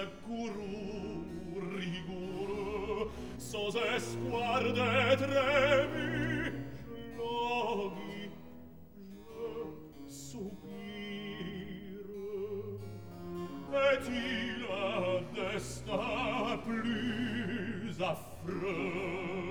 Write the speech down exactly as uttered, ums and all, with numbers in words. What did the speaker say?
courroux rigoureux, sans espoir d'être aimé, je languis, je soupire. Est-il un destin plus affreux